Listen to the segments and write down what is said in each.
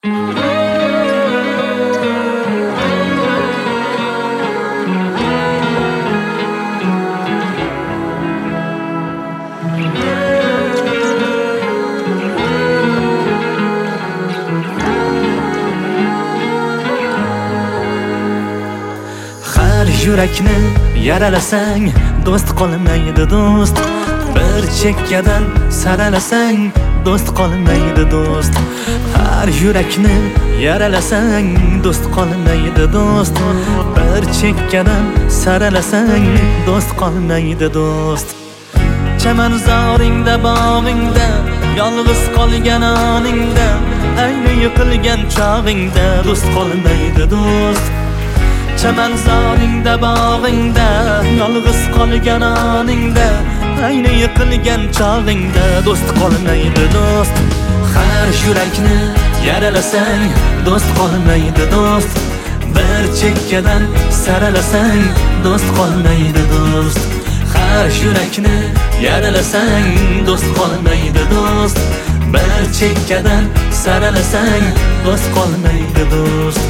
Yurakni yaralasang do'st qolmaydi do'st. Bir chekkadan saralasang do'st qolmaydi do'st. Har yurakni yaralasang do'st qolmaydi do'st. Bir chekkadan saralasang do'st qolmaydi do'st. Chamanzoringda bog'ingda yolg'iz qolgan oningda, ayni yiqilgan chog'ingda do'st qolmaydi do'st. Chamanzoringda bog'ingda yolg'iz qolgan oningda, ayni yiqilgan chog'ingda do'st qolmaydi do'st. Har yurakni yaralasang do'st qolmaydi do'st. Bir chekkadan saralasang do'st qolmaydi do'st. Har yurakni yaralasang do'st qolmaydi do'st. Bir chekkadan saralasang do'st qolmaydi do'st.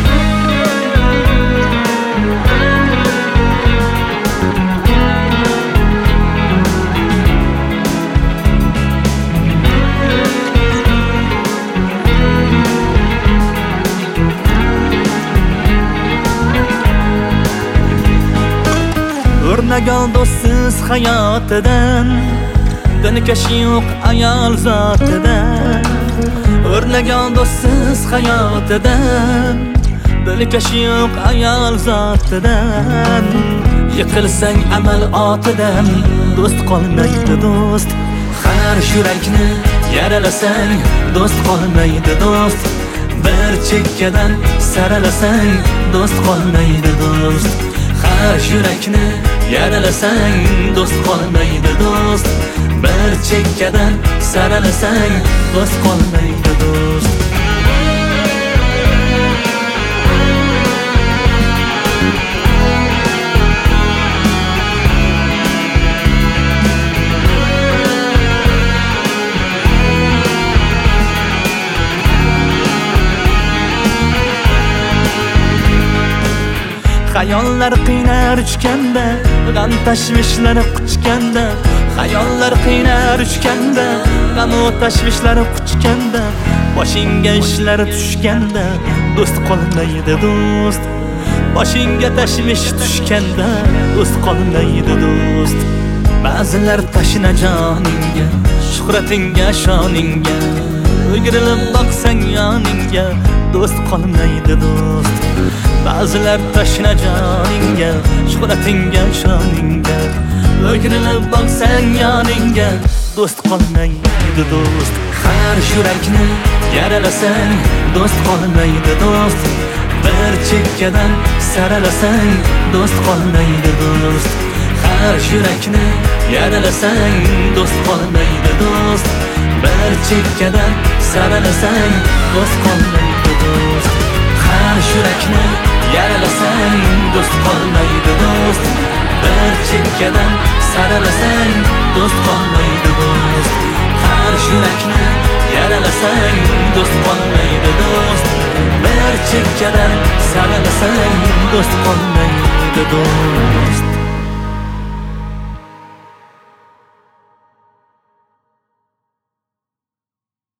O'rnagan do'stsiz hayotidan, dinkashi yo'q ayol zotidan. O'rnagan do'stsiz hayotidan, dinkashi yo'q ayol zotidan. Yiqilsang amal otidan do'st qolmaydi do'st. Har yurakni yaralasang do'st qolmaydi do'st. Bir chekkadan saralasang do'st qolmaydi do'st. Har yurakni yaralasang do'st qolmaydi do'st. Bir chekkadan saralasang do'st qolmaydi do'st. Hayollar qiynar uchganda, g'am tashvishlar quchganda. Hayollar qiynar uchganda, g'am tashvishlar quchganda. Boshingga ishlar tushganda do'st qolmaydi do'st. Boshingga tashvish tushganda do'st qolmaydi do'st. Ba'zilar tashna joningga, shuhratingga, shoningga. O'girilib boqsang yoningga do'st qolmaydi do'st. Ba'zilar tashna joningga, shuhratingga, shoningga. O'girilib boqsang yoningga do'st qolmaydi do'st. Har yurakni yaralasang do'st qolmaydi do'st. Bir chekkadan saralasang do'st qolmaydi do'st. Har yurakni yaralasang do'st qolmaydi do'st. Bir chekkadan saralasang do'st qolmaydi do'st. Har yurakni yaralasang do'st qolmaydi do'st. Bir chekkadan saralasang do'st qolmaydi do'st. Har yurakni yaralasang do'st qolmaydi do'st. Bir chekkadan saralasang do'st qolmaydi do'st.